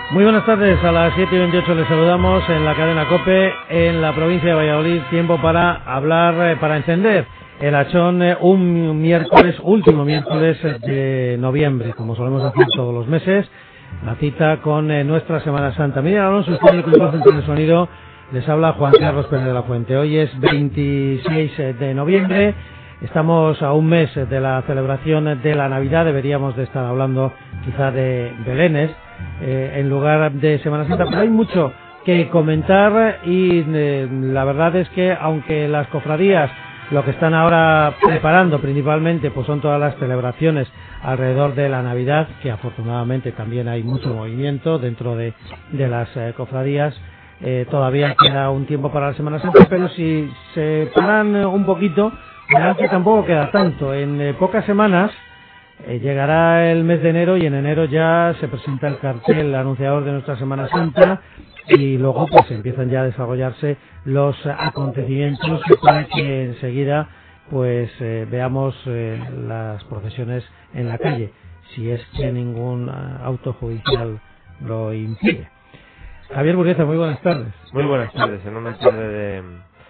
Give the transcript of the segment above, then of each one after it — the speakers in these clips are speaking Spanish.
Muy buenas tardes, a las 7:28 les saludamos en la cadena COPE en la provincia de Valladolid. Tiempo para hablar, para encender el hachón un miércoles, último miércoles de noviembre, como solemos hacer todos los meses, la cita con nuestra Semana Santa. Miguel Alonso, estoy con el centro de sonido, les habla Juan Carlos Pérez de la Fuente. Hoy es 26 de noviembre, estamos a un mes de la celebración de la Navidad, deberíamos de estar hablando quizá de belenes en lugar de Semana Santa, pero hay mucho que comentar y la verdad es que aunque las cofradías lo que están ahora preparando principalmente pues son todas las celebraciones alrededor de la Navidad, que afortunadamente también hay mucho movimiento dentro de las cofradías, todavía queda un tiempo para la Semana Santa, pero si se paran un poquito, verán que tampoco queda tanto. En pocas semanas llegará el mes de enero y en enero ya se presenta el cartel anunciador de nuestra Semana Santa y luego pues empiezan ya a desarrollarse los acontecimientos para que enseguida pues veamos las procesiones en la calle, si es que ningún auto judicial lo impide. Javier Burrieta, muy buenas tardes. Muy buenas tardes, en una tarde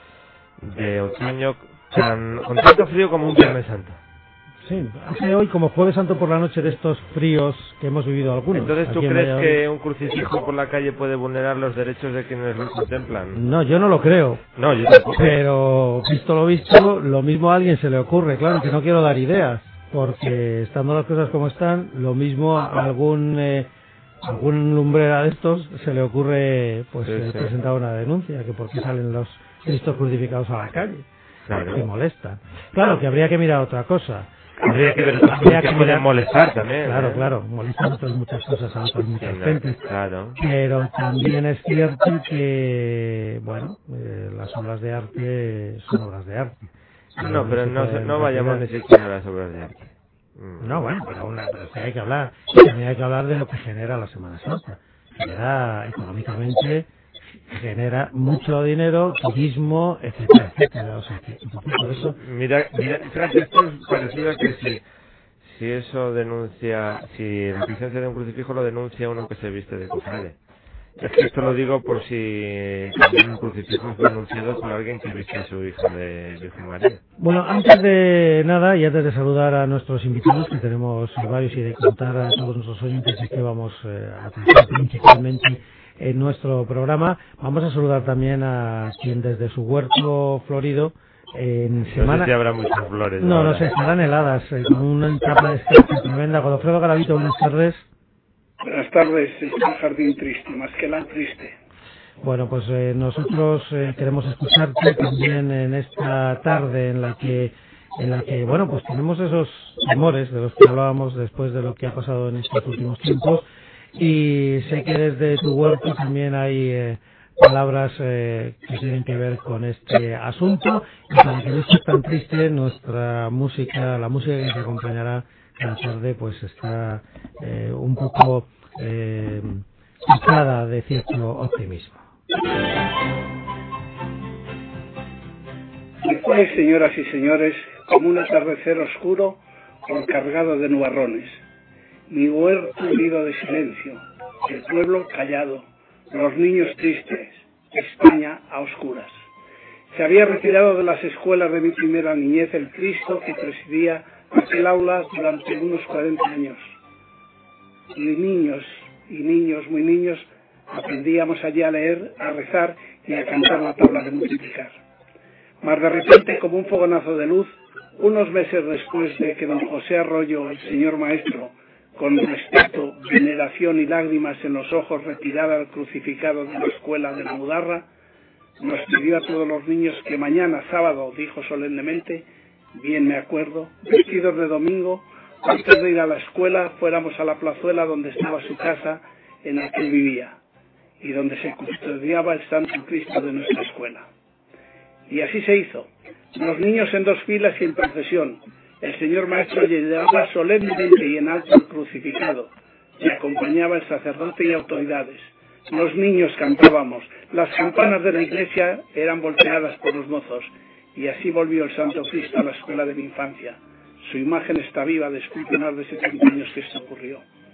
de otoño con tanto frío como un Viernes Santo. Sí, hace hoy como Jueves Santo por la noche de estos fríos que hemos vivido algunos. Entonces, ¿tú crees que un crucifijo por la calle puede vulnerar los derechos de quienes lo contemplan? No, yo no lo creo. No, yo tampoco. Pero, visto lo visto, lo mismo a alguien se le ocurre. Claro, que no quiero dar ideas, porque estando las cosas como están, lo mismo a algún lumbrera de estos se le ocurre pues presentar una denuncia, que por qué salen los Cristos crucificados a la calle. Claro. Que molesta. Claro, que habría que mirar otra cosa. Habría que ver que pueden molestar también. Claro, claro, molestan otras muchas cosas a otras muchas gentes. Claro. Pero también es cierto que, bueno, las obras de arte son obras de arte. No, pero no vayamos ni siquiera a las obras de arte. No, bueno, pero sí hay que hablar. También hay que hablar de lo que genera la Semana Santa. Genera económicamente, genera mucho dinero, turismo, etcétera, etcétera. O sea, que por eso... Mira, fíjate, esto es parecido a que si eso denuncia, si la presencia de un crucifijo lo denuncia uno que se viste de cofrade. Es que esto lo digo por si también un crucifijo fue denunciado por alguien que viste a su hija de Virgen María. Bueno, antes de nada y antes de saludar a nuestros invitados, que tenemos varios, y de contar a todos nuestros oyentes de que vamos a tratar principalmente en nuestro programa, vamos a saludar también a quien desde su huerto florido en semana... No sé si habrá muchas flores. No, ahora. no sé, estarán heladas, con una capa de escarcha tremenda. Godofredo Garavito, buenas tardes. Buenas tardes, es un jardín triste, más que la triste. Bueno, pues nosotros queremos escucharte también en esta tarde en la que bueno, pues tenemos esos temores de los que hablábamos después de lo que ha pasado en estos últimos tiempos, y sé que desde tu huerto también hay palabras que tienen que ver con este asunto, y para que no esté tan triste, nuestra música, la música que te acompañará cada tarde, pues está un poco cargada de cierto optimismo. Y fue, señoras y señores, como un atardecer oscuro o cargado de nubarrones. Mi huerto herido de silencio, el pueblo callado, los niños tristes, España a oscuras. Se había retirado de las escuelas de mi primera niñez el Cristo que presidía aquel aula durante unos 40 años. Y niños, muy niños, aprendíamos allí a leer, a rezar y a cantar la tabla de multiplicar. Mas de repente, como un fogonazo de luz, unos meses después de que don José Arroyo, el señor maestro, con respeto, veneración y lágrimas en los ojos, retirara al crucificado de la escuela de la Mudarra, nos pidió a todos los niños que mañana, sábado, dijo solemnemente, bien me acuerdo, vestidos de domingo, antes de ir a la escuela, fuéramos a la plazuela donde estaba su casa, en la que él vivía, y donde se custodiaba el Santo Cristo de nuestra escuela. Y así se hizo. Los niños en dos filas y en procesión. El señor maestro llevaba solemnemente y en alto el crucificado. Y acompañaba el sacerdote y autoridades. Los niños cantábamos. Las campanas de la iglesia eran volteadas por los mozos. Y así volvió el Santo Cristo a la escuela de mi infancia. Su imagen está viva después de más de 70 años que esto ocurrió.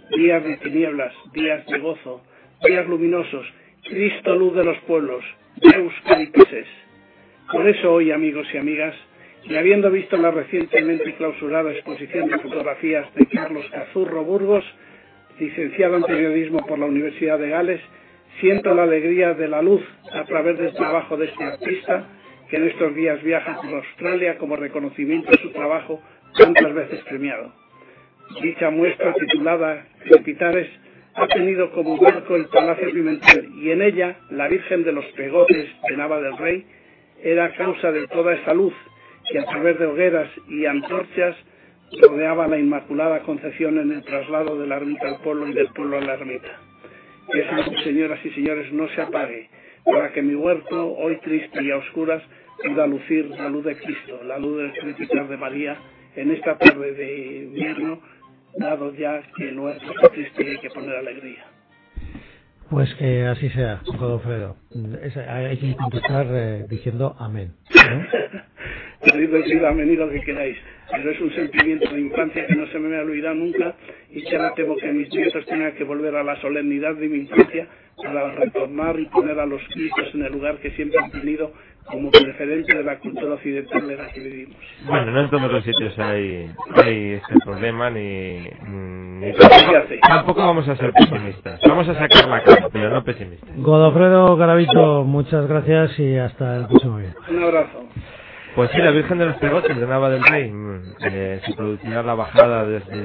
días de tinieblas, días de gozo, días luminosos, Cristo luz de los pueblos, Deus Caritas es. Por eso hoy, amigos y amigas, y habiendo visto la recientemente clausurada exposición de fotografías de Carlos Cazurro Burgos, licenciado en periodismo por la Universidad de Gales, siento la alegría de la luz a través del trabajo de este artista, que en estos días viaja por Australia como reconocimiento a su trabajo tantas veces premiado. Dicha muestra, titulada Crepitares, ha tenido como marco el Palacio Pimentel, y en ella la Virgen de los Pegotes de Nava del Rey era causa de toda esa luz que a través de hogueras y antorchas rodeaba la Inmaculada Concepción en el traslado de la ermita al pueblo y del pueblo a la ermita. Que esa luz, señoras y señores, no se apague, para que mi huerto, hoy triste y a oscuras, pueda lucir la luz de Cristo, la luz del crepitar de María, en esta tarde de invierno, dado ya que el huerto está triste y hay que poner alegría. Pues que así sea, Godofredo. Hay que contestar diciendo amén, Podéis decir amén y lo que queráis, pero es un sentimiento de infancia que no se me olvidará nunca, y que ahora temo que mis nietos tengan que volver a la solemnidad de mi infancia para retornar y poner a los cristos en el lugar que siempre han tenido como preferente de la cultura occidental de la que vivimos. Bueno, no en todos los sitios hay este problema, ni tampoco vamos a ser pesimistas. Vamos a sacar la cara, pero no pesimistas. Godofredo Garavito, muchas gracias y hasta el próximo día. Un abrazo. Pues sí, la Virgen de los Pegotes de Nava del Rey se producirá la bajada desde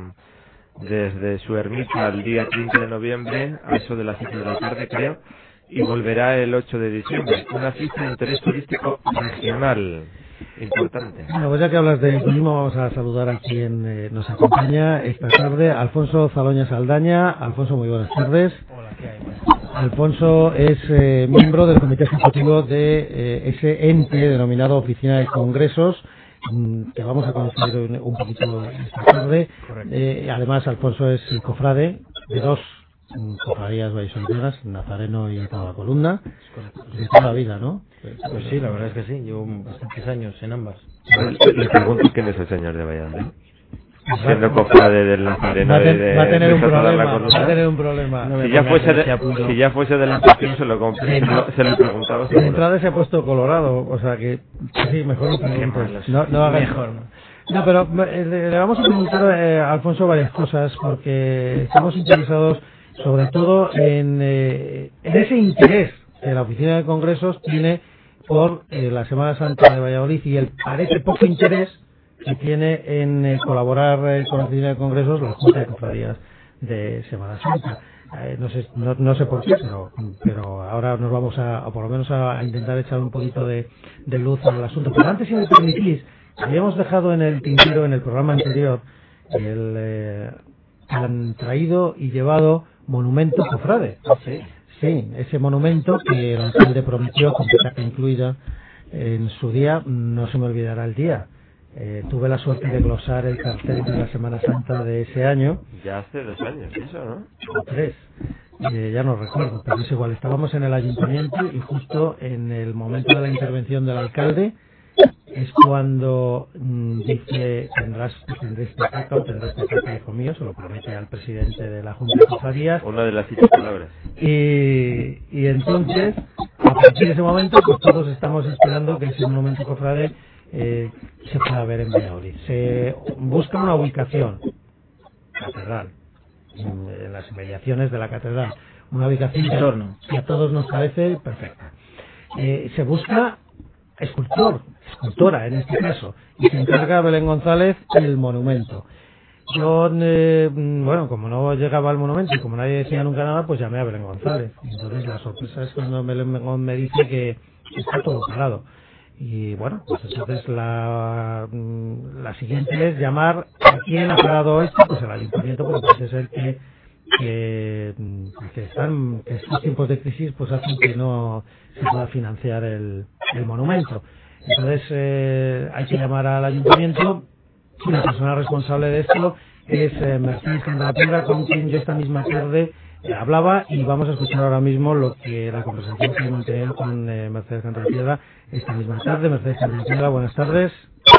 su ermita el día 15 de noviembre, a eso de las 7 de la tarde, creo, y volverá el 8 de diciembre. Una cita de interés turístico regional importante. Bueno, pues ya que hablas de turismo, vamos a saludar a quien nos acompaña esta tarde, Alfonso Zaloña Saldaña. Alfonso, muy buenas tardes. Hola, ¿qué hay? Alfonso es miembro del comité ejecutivo de ese ente denominado Oficina de Congresos, que vamos a conocer un poquito esta tarde. Además, Alfonso es cofrade de dos cofradías vallisoletanas, Nazareno y Toda Columna, de toda la vida, ¿no? Pues sí, la verdad es que sí, llevo bastantes años en ambas. Le pregunto quién es el señor de Valladolid. Siendo cofrade del Nazareno va a tener un problema, va a tener un problema. Si ya fuese de la estación se lo preguntaba. De entrada se ha puesto colorado, o sea que sí, mejor no preguntes. No hagas mejor. No, pero le vamos a preguntar a Alfonso varias cosas, porque estamos interesados sobre todo en ese interés que la Oficina de Congresos tiene por la Semana Santa de Valladolid, y el parece poco interés que tiene en colaborar con la Oficina de Congresos la Junta de Cofradías de Semana Santa. No sé por qué, pero ahora nos vamos por lo menos a intentar echar un poquito de luz al asunto. Pero antes, si me permitís, habíamos dejado en el tintero, en el programa anterior, han traído y llevado monumento cofrade. Sí, ese monumento que el alcalde prometió, con petate incluida, en su día. No se me olvidará el día. Tuve la suerte de glosar el cartel de la Semana Santa de ese año. Ya hace 2 años, eso, ¿no? O 3. Ya no recuerdo, pero es igual. Estábamos en el ayuntamiento y justo en el momento de la intervención del alcalde es cuando dice: tendréis petaca o tendréis petaca, hijo mío. Se lo promete al presidente de la Junta de Cofradías. Una de las 5 palabras. Y entonces, a partir de ese momento, pues todos estamos esperando que ese monumento cofrade se pueda ver en Valladolid. Se busca una ubicación, catedral, en las inmediaciones de la catedral, una ubicación que a todos nos parece perfecta. Se busca escultora en este caso, y se encarga Belén González el monumento. Yo, bueno, como no llegaba al monumento y como nadie decía nunca nada, pues llamé a Belén González. Entonces la sorpresa es cuando Belén me dice que está todo parado. Y bueno, pues entonces la siguiente es llamar a quién ha parado esto, pues el ayuntamiento, porque parece ser que estos tiempos de crisis pues hacen que no se pueda financiar el monumento. Entonces hay que llamar al ayuntamiento. La persona responsable de esto es Mercedes Cantapiedra, con quien yo esta misma tarde hablaba, y vamos a escuchar ahora mismo la conversación que he mantenido con Mercedes Cantapiedra esta misma tarde. Mercedes Cantapiedra, buenas tardes.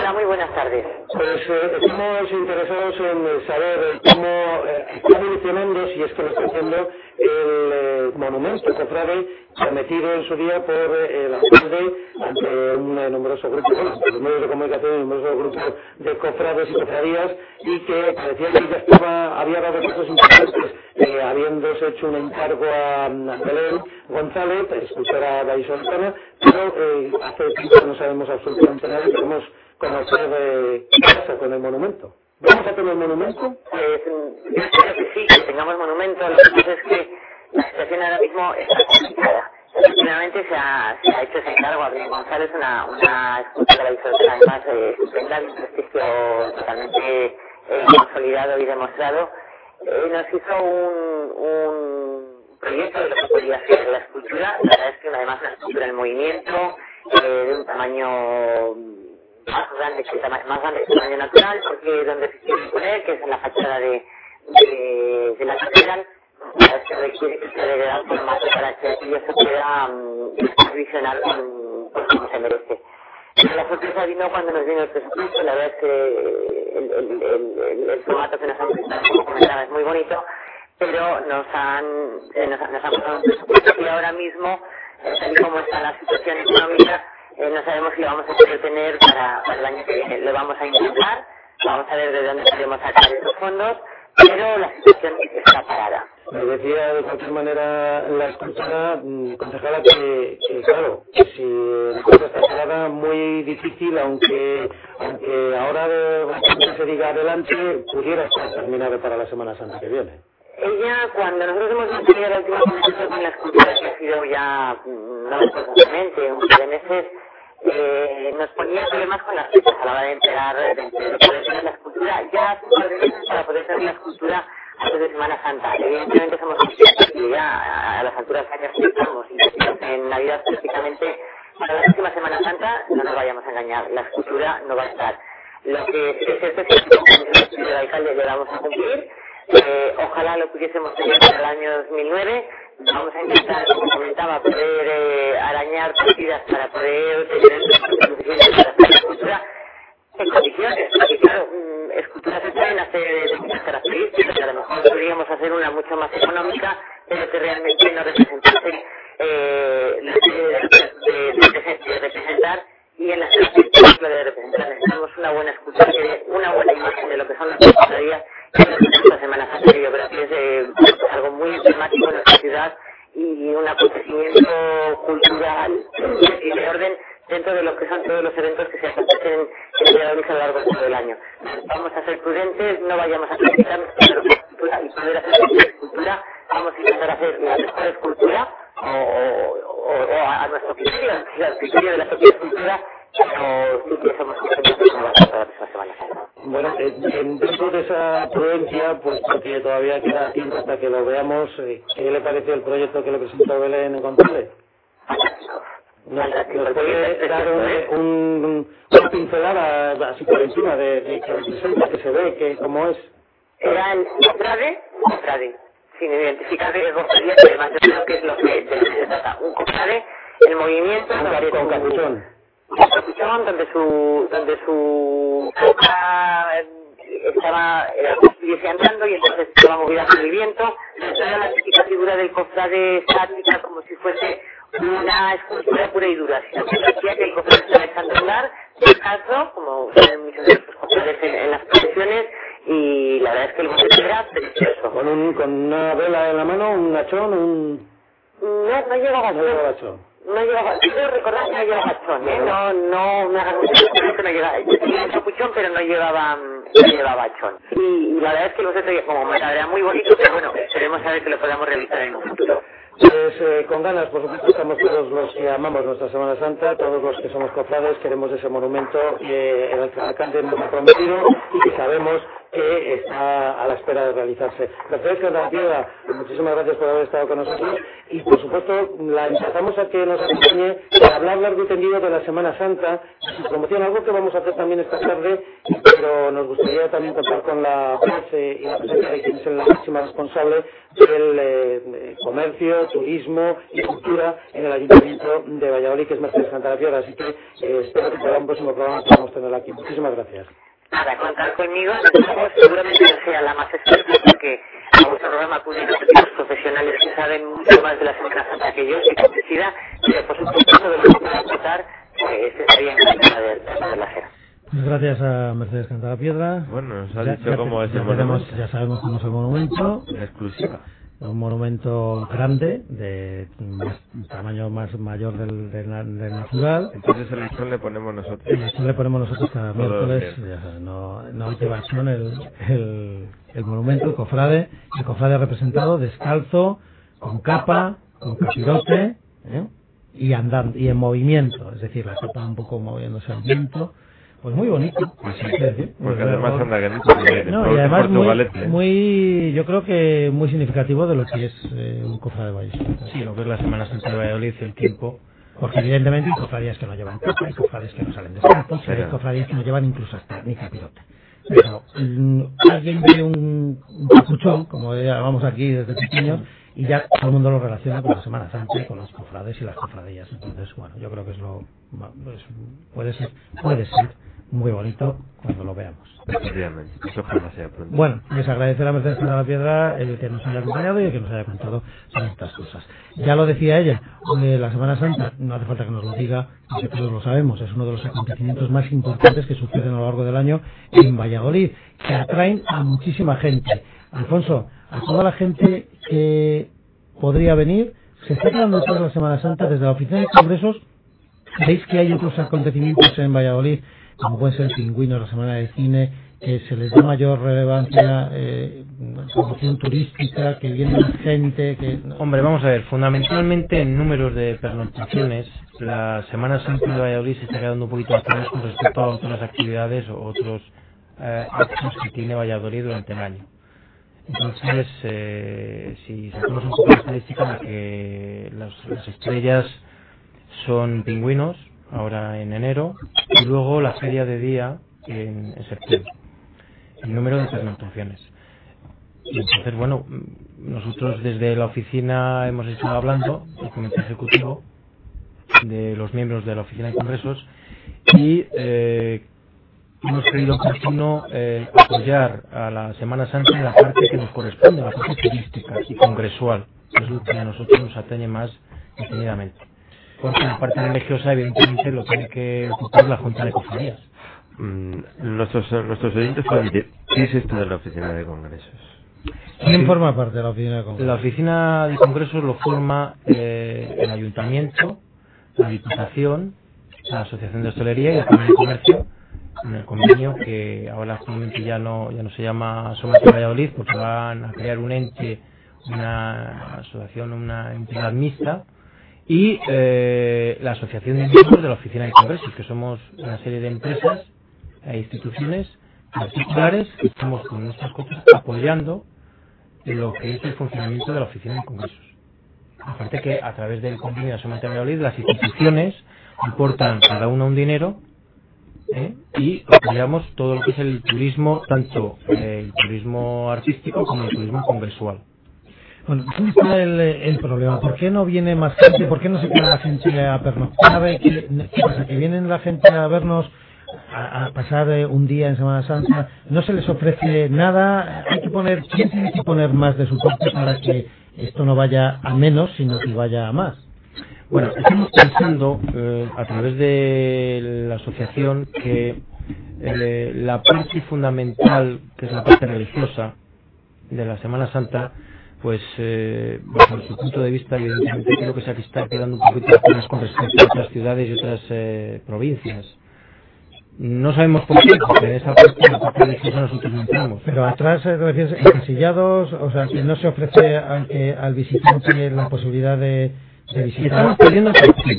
Hola, muy buenas tardes. Pues estamos interesados en saber cómo está evolucionando, si es que lo está haciendo, el monumento cofrade prometido en su día por el alcalde ante un numeroso grupo, los medios de comunicación, un numeroso grupo de cofrades y cofradías, y que parecía que ya había dado pasos importantes, habiéndose hecho un encargo a Belén González, escultora vallisoletana, pero hace tiempo no sabemos absolutamente nada y queremos conocer qué pasa con el monumento. ¿Vamos a tener monumento? Pues yo espero que sí, que tengamos monumento. Lo que pasa es que la situación ahora mismo está complicada. Efectivamente se ha hecho ese encargo a Belén González, una escultora vallisoletana además estupenda, de un prestigio totalmente consolidado y demostrado. Nos hizo un proyecto de lo que podría ser la escultura. La verdad es que además una escultura en movimiento, de un tamaño más grande que el tamaño natural, porque donde se quiere poner, que es en la fachada de la catedral, se requiere que se le dé un formato para que aquello se pueda visionar como se merece. La sorpresa vino cuando nos vino el presupuesto. La verdad es que el formato que nos han presentado, como comentaba, es muy bonito, pero nos han pasado un presupuesto que ahora mismo, tal y como está la situación económica, no sabemos si lo vamos a poder tener para el año que viene. Lo vamos a intentar, vamos a ver de dónde podemos sacar esos fondos, pero la situación está parada. Me decía de cualquier manera la escultora, concejala, que claro, que si la cosa está parada, muy difícil, aunque ahora se diga adelante, pudiera estar terminado para la Semana Santa que viene. Ella, cuando nosotros hemos mantenido la última conversación con la escultura, que ha sido ya, no exactamente, un par de meses, nos ponía problemas con las fechas a la hora de poder tener la escultura. Ya hace un par de meses para poder tener la escultura antes de Semana Santa. Evidentemente somos conscientes que ya a las alturas de años que estamos y en Navidad prácticamente para la próxima Semana Santa, no nos vayamos a engañar, la escultura no va a estar. Lo que es cierto es que el alcalde le vamos a cumplir. Ojalá lo pudiésemos tener para el año 2009. Vamos a intentar, como comentaba, poder arañar partidas para poder tener suficientes para hacer la escultura en condiciones, porque claro, esculturas se pueden hacer de muchas características, que a lo mejor podríamos hacer una mucho más económica, pero que realmente no representase de representar, y en las características de representar necesitamos una buena escultura que dé una buena imagen de lo que son las cofradías esta Semana Santa, que yo creo que es algo muy emblemático en nuestra ciudad y un acontecimiento cultural y de orden dentro de lo que son todos los eventos que se acontecen en Valladolid a lo largo de todo el año. Vamos a ser prudentes, no vayamos a criticar nuestra escultura y poder hacer nuestra escultura. Vamos a intentar hacer la mejor escultura o a nuestro criterio, al criterio de la propia escultura, pero sí que somos conscientes de que no va a ser toda la Semana Santa. Bueno, dentro de esa prudencia, pues porque todavía queda tiempo hasta que lo veamos, ¿qué le parece el proyecto que le presentó Belén González? ¿Nos puede dar una pincelada así por encima de que representa, que se ve, que cómo es? Era el cofrade, sin identificar de cofradía, que además yo creo que es lo que se trata. Un cofrade, el movimiento con capuchón. Con capuchón, donde su boca estaba andando y entonces estaba movida por el viento. Era la típica figura del cofrade estática, como si fuese una escultura pura y dura, sino que decía que el cofrade estaba echando a andar, descalzo, como en muchos de los cofrades en las procesiones, y la verdad es que el boceto era precioso. ¿Con una vela en la mano, un gachón, No llevaba gachón. No llevaba, quiero recordar que no llevaba gachón, no me hagan mucho que no llevaba, tenía un capuchón, pero no llevaba gachón. Y la verdad es que el boceto, como me era muy bonito, pero bueno, esperemos a ver que lo podamos realizar en un futuro. Pues con ganas, por supuesto, estamos todos los que amamos nuestra Semana Santa, todos los que somos cofrades, queremos ese monumento que el alcalde nos ha prometido y que sabemos que está a la espera de realizarse. Mercedes Cantarapiedra, muchísimas gracias por haber estado con nosotros y por supuesto la invitamos a que nos acompañe para hablar largo y tendido de la Semana Santa, su promoción, algo que vamos a hacer también esta tarde, pero nos gustaría también contar con la voz y la presencia de quien es la máxima responsable del comercio turismo y cultura en el Ayuntamiento de Valladolid, que es Mercedes Cantarapiedra. Así que espero que para un próximo programa podamos tenerla aquí. Muchísimas gracias. Nada, contar conmigo, seguramente no sea la más experta, porque a vuestro programa acuden otros profesionales que saben mucho más de la Semana Santa que yo, estoy convencida, pero por supuesto todo lo que pueda aportar, estaría encantada de poderla hacer. Muchas gracias a Mercedes Cantarapiedra. Bueno, nos ha dicho cómo es el monumento. Ya sabemos cómo es el monumento. En exclusiva. Un monumento grande, de tamaño más mayor del natural. Entonces el listón le ponemos nosotros. El listón le ponemos nosotros cada miércoles. Bien. Ya sabes, no lleva acción el monumento, el cofrade representado descalzo, con capa, con capirote, y andando, y en movimiento, es decir, la capa un poco moviéndose al viento. Pues muy bonito. Pues sí, decir, porque además anda que no, y además muy, yo creo que muy significativo de lo que es un cofrade de Valladolid. Sí, lo que es la Semana Santa de Valladolid, el tiempo. Porque evidentemente hay cofradías que no llevan capa, hay cofrades que no salen de santos, hay cofradías que no llevan incluso hasta ni capirote. Pero alguien ve un capuchón, como llamamos aquí desde pequeños, y ya todo el mundo lo relaciona con la Semana Santa y con los cofrades y las cofradías. Entonces, bueno, yo creo que puede ser muy bonito cuando lo veamos. Efectivamente, eso sea pronto. Bueno, les agradecer a Mercedes Cantarapiedra el que nos haya acompañado y el que nos haya contado sobre estas cosas. Ya lo decía ella, la Semana Santa, no hace falta que nos lo diga, porque todos lo sabemos, es uno de los acontecimientos más importantes que suceden a lo largo del año en Valladolid, que atraen a muchísima gente. Alfonso, a toda la gente que podría venir, se está quedando toda la Semana Santa desde la oficina de congresos. Veis que hay otros acontecimientos en Valladolid, como puede ser Pingüinos, la Semana de Cine, que se les da mayor relevancia, promoción turística, que viene gente, que... Hombre, vamos a ver, fundamentalmente en números de pernoctaciones, la Semana Santa de Valladolid se está quedando un poquito atrás con respecto a otras actividades o otros actos que tiene Valladolid durante el año. Entonces, si sacamos un poco de estadística, en la que las estrellas son Pingüinos, ahora en enero, y luego la feria de día en septiembre, el número de pernoctaciones. Y entonces, bueno, nosotros desde la oficina hemos estado hablando, el comité ejecutivo, de los miembros de la oficina de congresos, y hemos creído oportuno apoyar a la Semana Santa en la parte que nos corresponde, la parte turística y congresual, que es lo que a nosotros nos atañe más detenidamente. Porque la parte religiosa, evidentemente, lo tiene que ocupar la Junta de Cofradías. Nuestros oyentes pueden decir, ¿qué es esto de la oficina de congresos? ¿Quién forma parte de la oficina de congresos? La oficina de congresos lo forma el Ayuntamiento, la Diputación, la Asociación de Hostelería y la Cámara de Comercio, en el convenio que ahora actualmente ya no se llama Somos de Valladolid, porque van a crear un ente, una asociación, una entidad mixta, y la Asociación de Miembros de la Oficina de Congresos, que somos una serie de empresas e instituciones particulares que estamos con nuestras cosas apoyando lo que es el funcionamiento de la Oficina de Congresos. Aparte que a través del convenio de Somos de Valladolid, las instituciones aportan cada una un dinero, y apoyamos todo lo que es el turismo, tanto el turismo artístico como el turismo congresual. Bueno, ¿dónde está el problema? ¿Por qué no viene más gente? ¿Por qué no se queda la gente a pernoctar? ¿Qué pasa? ¿Que vienen la gente a vernos a pasar un día en Semana Santa? ¿No se les ofrece nada? ¿Quién tiene que poner más de su parte para que esto no vaya a menos, sino que vaya a más? Bueno, estamos pensando a través de la asociación que la parte fundamental, que es la parte religiosa de la Semana Santa, pues bajo su punto de vista, evidentemente creo que se está quedando un poquito atrás con respecto a otras ciudades y otras provincias. No sabemos por qué, porque en esa parte, la parte religiosa, nosotros no entramos. Pero atrás se refiere a encasillados, o sea, que no se ofrece al visitante la posibilidad de visitar. Estamos perdiendo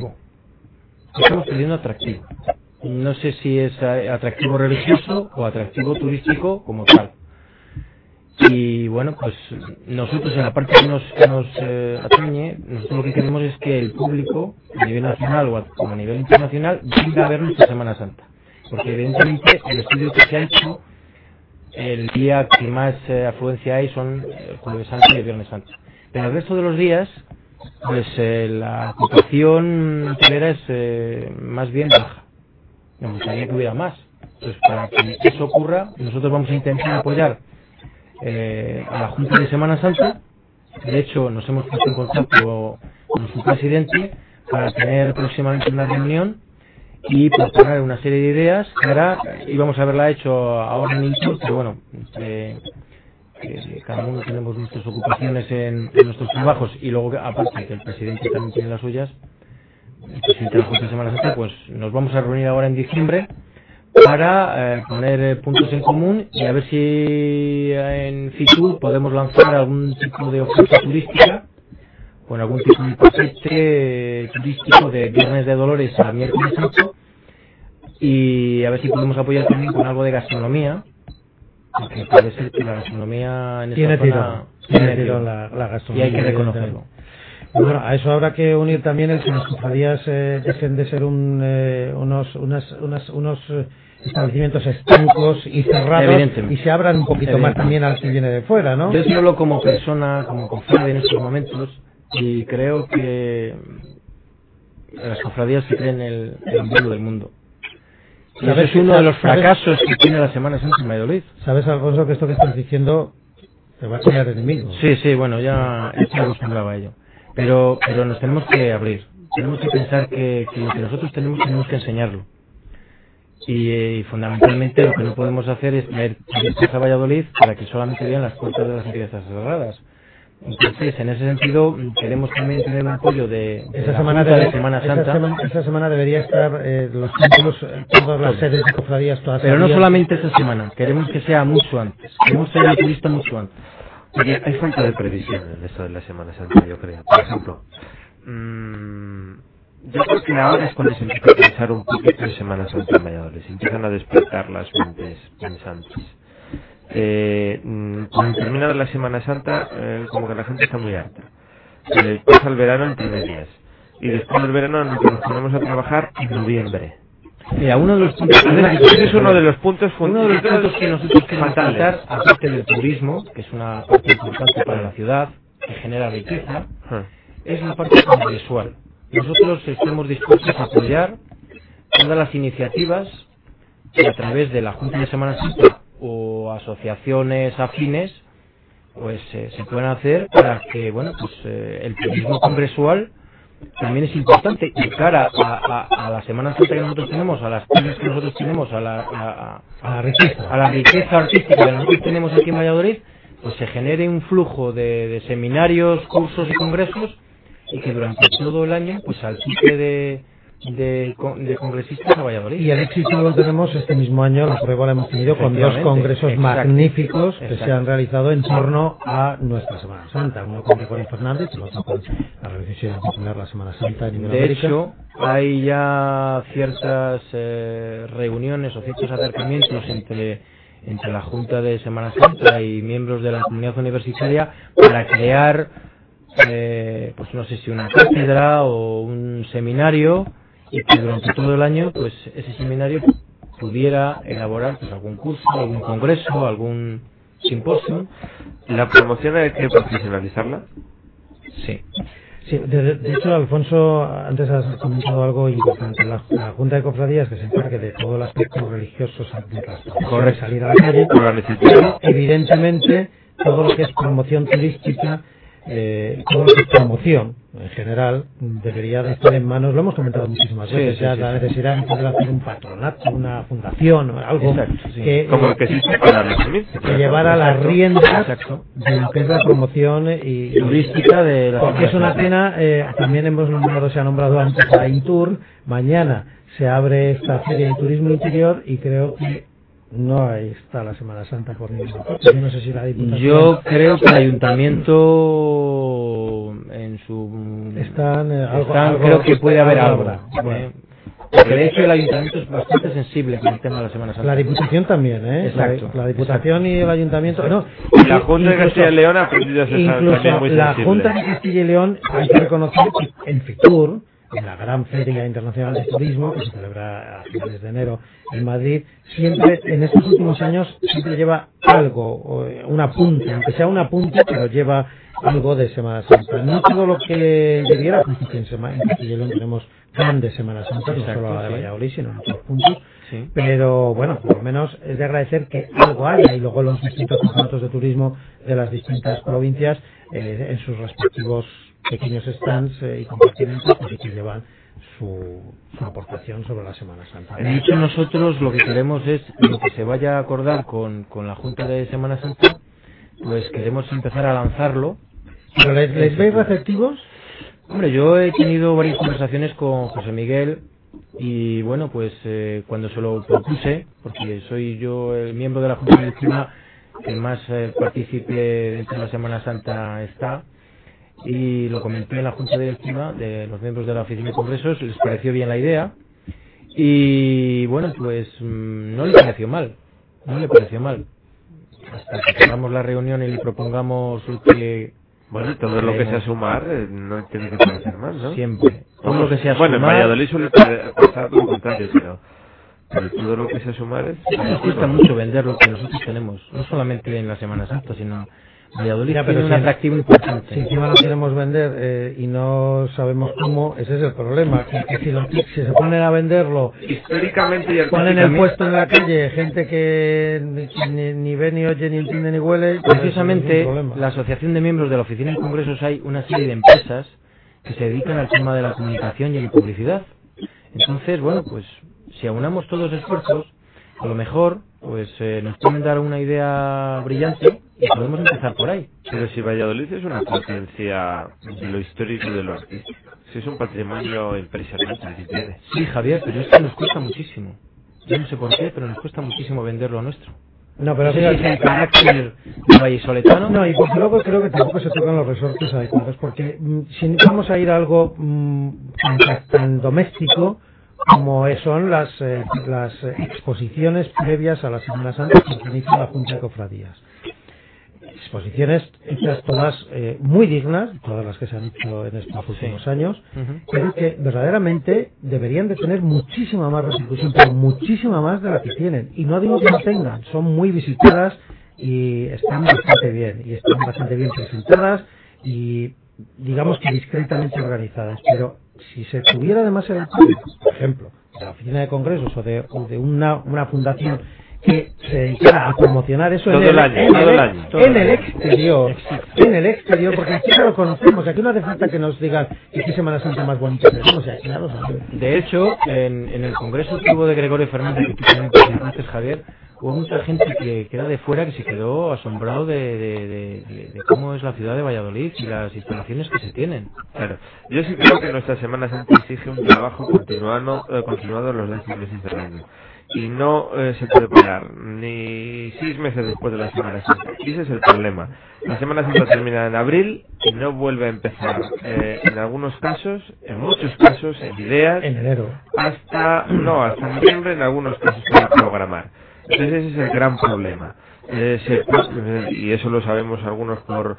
atractivo. No sé si es atractivo religioso o atractivo turístico como tal. Y bueno, pues nosotros en la parte que nos atañe, nosotros lo que queremos es que el público a nivel nacional o a nivel internacional venga a ver nuestra Semana Santa, porque evidentemente el estudio que se ha hecho, el día que más afluencia hay son el Jueves Santo y el Viernes Santo, pero el resto de los días pues la ocupación hotelera es más bien baja. Me gustaría que hubiera más. Entonces, para que eso ocurra, nosotros vamos a intentar apoyar a la Junta de Semana Santa. De hecho, nos hemos puesto en contacto con su presidente para tener próximamente una reunión y proponer una serie de ideas que ahora íbamos a haberla hecho ahora en Intur, pero bueno, cada uno tenemos nuestras ocupaciones en nuestros trabajos y luego aparte que el presidente también tiene las suyas, el presidente de la Junta de Semana Santa, pues nos vamos a reunir ahora en diciembre para poner puntos en común y a ver si en Fitur podemos lanzar algún tipo de oferta turística con algún tipo de paquete turístico de Viernes de Dolores a Miércoles Santo y a ver si podemos apoyar también con algo de gastronomía, porque parece ser que la gastronomía en esta zona tiene tirón la gastronomía y hay que reconocerlo. Bueno, a eso habrá que unir también el que las cofradías dejen de ser unos establecimientos estancos y cerrados y se abran un poquito más también al que viene de fuera, ¿no? Yo hablo como persona, como cofrade en estos momentos y creo que las cofradías se creen el ombligo del mundo. Y ese es uno de los fracasos que tiene la Semana Santa en Valladolid. ¿Sabes, Alfonso, que esto que estás diciendo te va a crear enemigos? Sí, bueno, ya estoy acostumbrado a ello. Pero nos tenemos que abrir. Tenemos que pensar que lo que nosotros tenemos que enseñarlo. Y fundamentalmente lo que no podemos hacer es traer turistas a Valladolid para que solamente vean las puertas de las entidades cerradas. Entonces, en ese sentido, queremos también tener un apoyo de esa la semana Junta de Semana Santa. Esa semana debería estar los templos, todas las sedes de cofradías, todas. Pero no solamente esa semana, queremos que sea mucho antes. Queremos traer al turista mucho antes. Oye, hay falta de previsión en esto de la Semana Santa, yo creo. Por ejemplo, yo creo que ahora es cuando se empieza a pensar un poquito en Semana Santa en Valladolid. Se empiezan a despertar las mentes pensantes. Cuando termina la Semana Santa, como que la gente está muy harta. Pasa el verano entre medias. Y después del verano nos ponemos a trabajar en noviembre. Mira, uno de los puntos, ese es uno de los puntos fundamentales que nosotros queremos tratar, aparte del turismo, que es una parte importante para la ciudad, que genera riqueza, es la parte congresual. Nosotros estamos dispuestos a apoyar todas las iniciativas que a través de la Junta de Semana Santa o asociaciones afines pues se pueden hacer para que el turismo congresual también es importante y cara a la Semana Santa que nosotros tenemos, a las cosas que nosotros tenemos, a la riqueza artística que nosotros tenemos aquí en Valladolid, pues se genere un flujo de seminarios, cursos y congresos y que durante todo el año pues salpique de congresistas a Valladolid. Y el éxito lo tenemos este mismo año, la prueba la hemos tenido con dos congresos magníficos que se han realizado en torno a nuestra Semana Santa, uno con Gregorio Fernández y otro con la Revolución Popular, la Semana Santa en Iberoamérica. De hecho, hay ya ciertas reuniones o ciertos acercamientos entre la Junta de Semana Santa y miembros de la comunidad universitaria para crear pues no sé si una cátedra o un seminario y que durante todo el año pues ese seminario pudiera elaborar pues algún curso, algún congreso, algún simposio. ¿La promoción hay que profesionalizarla? Sí. Sí, de hecho, Alfonso, antes has comentado algo importante. La Junta de Cofradías, que se encargue de todo el aspecto religioso, de salir a la calle, evidentemente todo lo que es promoción turística, todo lo que es promoción en general debería de estar en manos, lo hemos comentado muchísimas veces, la necesidad de poder hacer un patronato, una fundación o algo que, como el que existe para los que llevara las riendas de lo que es la promoción y turística de la porque es una pena, también se ha nombrado antes a Intur, mañana se abre esta feria de turismo interior y creo que no está la Semana Santa por ninguna parte. Yo no sé si la Diputación... Yo creo que el Ayuntamiento en su... creo que puede haber algo. Porque de hecho el Ayuntamiento es bastante sensible con el tema de la Semana Santa. La Diputación también, Exacto. La Diputación y el Ayuntamiento... No, la Junta de Castilla y León ha aprendido a ser también muy sensible. La Junta de Castilla y León hay que reconocer que en Fitur en la gran Feria Internacional de Turismo, que se celebra a finales de enero en Madrid, siempre, en estos últimos años, siempre lleva algo, un apunte, aunque sea un apunte, pero lleva algo de Semana Santa. No todo lo que debiera, porque en Castilla y León tenemos grandes Semana Santa, no solo la de Valladolid, sino en otros puntos. Sí. Pero bueno, por lo menos es de agradecer que algo haya, y luego los distintos campeonatos de turismo de las distintas provincias en sus respectivos pequeños stands y compartimentos, pues sí que llevan su aportación sobre la Semana Santa. De hecho, nosotros lo que queremos es lo que se vaya a acordar con la Junta de Semana Santa, pues queremos empezar a lanzarlo. ¿Pero les veis receptivos? Hombre, yo he tenido varias conversaciones con José Miguel y bueno, pues cuando se lo propuse, porque soy yo el miembro de la Junta Directiva que más partícipe dentro de la Semana Santa está, y lo comenté en la Junta Directiva de los miembros de la Oficina de Congresos, les pareció bien la idea y bueno, pues no le pareció mal, hasta que hagamos la reunión y le propongamos lo que... Bueno, todo lo que sea sumar no tiene que parecer mal, ¿no? Siempre. Todo lo que sea bueno, sumar... en Valladolid suele pasar lo contrario, pero todo lo que sea sumar es... Nos cuesta mucho vender lo que nosotros tenemos, no solamente en la Semana Santa, sino... Valladolid tiene un atractivo importante. Si encima lo queremos vender y no sabemos cómo, ese es el problema. Que si se ponen a venderlo, históricamente y ponen el puesto en la calle, gente que ni ve, ni oye, ni entiende, ni huele. Precisamente, la Asociación de Miembros de la Oficina de Congresos, hay una serie de empresas que se dedican al tema de la comunicación y la publicidad. Entonces, bueno, pues si aunamos todos los esfuerzos, a lo mejor pues nos pueden dar una idea brillante y podemos empezar por ahí. Pero si Valladolid es una potencia de lo histórico y de lo artístico, si es un patrimonio impresionante que tiene. Sí, Javier, pero es que nos cuesta muchísimo. Yo no sé por qué, pero nos cuesta muchísimo vender lo nuestro. No, pero fíjate, si es el carácter vallisoletano. No, y porque luego creo que tampoco se tocan los resortes adecuados, porque si vamos a ir a algo tan doméstico como son las exposiciones previas a la Semana Santa que inicia la Junta de Cofradías. Exposiciones hechas todas muy dignas, todas las que se han hecho en estos últimos años, pero que verdaderamente deberían de tener muchísima más repercusión, pero muchísima más de la que tienen. Y no digo que no tengan, son muy visitadas y están bastante bien presentadas y digamos que discretamente organizadas, pero si se tuviera además el apoyo, por ejemplo, de la Oficina de Congresos o de una fundación que se dedicara a promocionar eso en el exterior, porque aquí no lo conocemos, aquí no hace falta que nos digan qué Semana Santa más bonita tenemos, claro. De hecho, en el congreso que hubo de Gregorio Fernández, que tú también presentaste, Javier, hubo mucha gente que era de fuera que se quedó asombrado de cómo es la ciudad de Valladolid y las instalaciones que se tienen. Claro, yo sí creo que nuestra Semana Santa exige un trabajo continuado en los 10 meses del año. Y no se puede parar ni 6 meses después de la Semana Santa. Y ese es el problema. La Semana Santa termina en abril y no vuelve a empezar en algunos casos, en muchos casos, en ideas, en enero. hasta noviembre en algunos casos para programar. Entonces ese es el gran problema. Y eso lo sabemos algunos por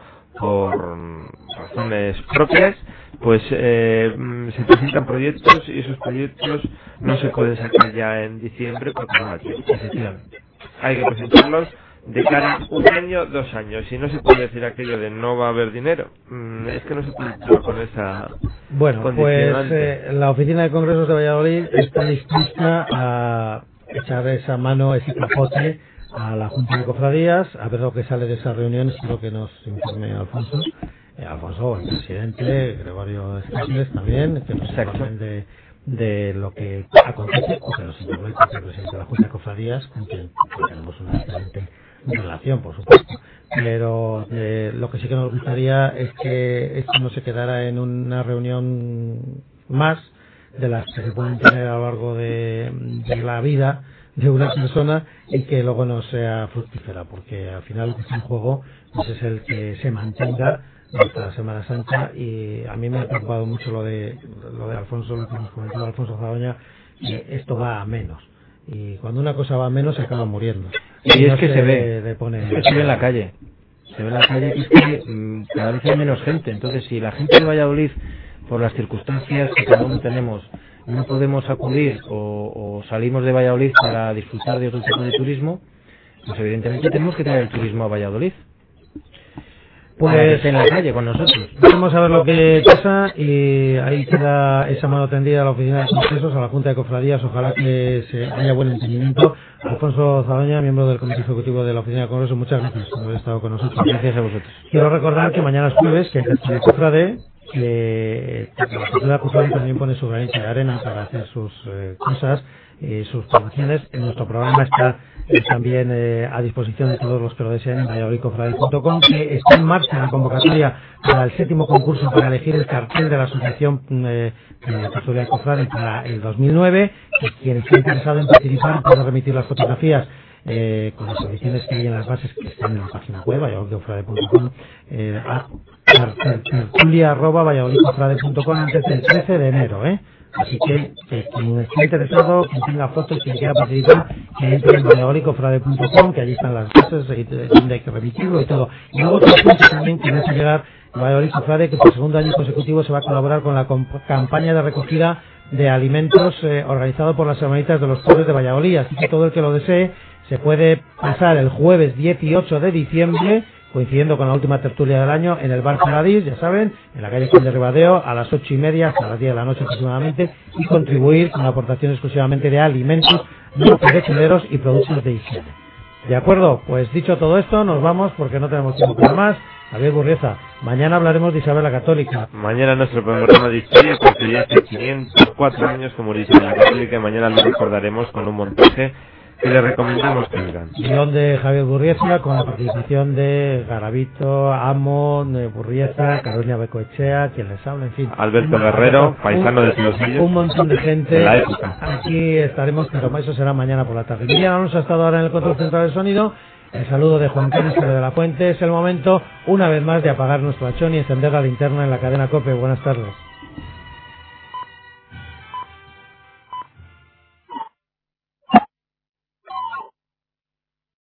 razones propias, pues se presentan proyectos y esos proyectos no se pueden sacar ya en diciembre porque no hay tiempo. Efectivamente. Hay que presentarlos de cara a 1 año, 2 años. Y no se puede decir aquello de no va a haber dinero. Es que no se puede con esa condicionante. Pues la Oficina de Congresos de Valladolid está dispuesta a echar esa mano, ese capote a la Junta de Cofradías, a ver lo que sale de esas reuniones y lo que nos informe Alfonso, el presidente, Gregorio Escáceres también, que nos informe de lo que acontece, o que nos informe el presidente de la Junta de Cofradías, con quien tenemos una excelente relación, por supuesto. Pero lo que sí que nos gustaría es que esto no se quedara en una reunión más de las que se pueden tener a lo largo de la vida de una persona y que luego no sea fructífera, porque al final lo que está en juego pues es el que se mantenga nuestra Semana Santa. Y a mí me ha preocupado mucho lo de Alfonso, lo que nos comentó Alfonso Zadoña, que esto va a menos, y cuando una cosa va a menos se acaba muriendo. Y es que se ve en la calle, que es que cada vez hay menos gente. Entonces, si la gente de Valladolid, por las circunstancias que cada uno tenemos, no podemos acudir o salimos de Valladolid para disfrutar de otro tipo de turismo, pues evidentemente tenemos que traer el turismo a Valladolid. Pues en la calle con nosotros. Vamos a ver lo que pasa y ahí queda esa mano tendida a la oficina de congresos, a la Junta de Cofradías. Ojalá que se haya buen entendimiento. Alfonso Zabaña, miembro del Comité Ejecutivo de la Oficina de Congresos, muchas gracias por haber estado con nosotros. Gracias a vosotros. Quiero recordar que mañana es jueves, que es el Cofrade, que la Cultura Cofrade también pone su granito de arena para hacer sus cosas, sus promociones. En nuestro programa está también a disposición de todos los que lo deseen en valladolidcofrade.com, que está en marcha la convocatoria para el 7º concurso para elegir el cartel de la Asociación de Tertulia Cofrade para el 2009. Y quien esté interesado en participar puede remitir las fotografías con las ediciones que hay en las bases que están en la página web valladolidcofrade.com a tertulia@valladolidcofrade.com antes del 13 de enero, Así que quien esté interesado, quien tenga fotos, quien quiera participar, que entre en valladolidcofrade.com, que allí están las bases, donde hay que remitirlo y todo. Y luego otro punto también que me hace llegar Valladolid Cofrade, que por segundo año consecutivo se va a colaborar con la campaña de recogida de alimentos organizado por las Hermanitas de los Pobres de Valladolid. Así que todo el que lo desee se puede pasar el jueves 18 de diciembre, coincidiendo con la última tertulia del año, en el Bar Paradís, ya saben, en la calle Conde Ribadeo, a las 8:30 hasta las 10 de la noche aproximadamente, y contribuir con la aportación exclusivamente de alimentos no perecederos y productos de higiene. ¿De acuerdo? Pues dicho todo esto, nos vamos porque no tenemos tiempo para más. Javier Burrieza, mañana hablaremos de Isabel la Católica. Mañana nuestro programa de historia, porque ya hace 504 años que murió Isabel la Católica, y mañana lo recordaremos con un montaje que le recomendamos que vean. Guión de Javier Burrieza, con la participación de Garavito, Amon, Burrieza, Carolina Becoechea, quien les habla, en fin. Alberto Guerrero, paisano de Silosillos. Un montón de gente. De la época. Aquí estaremos, pero eso será mañana por la tarde. Miriam Alonso ha estado ahora en el control central del sonido. El saludo de Juan Carlos de la Fuente. Es el momento, una vez más, de apagar nuestro hachón y encender la linterna en la cadena COPE. Buenas tardes.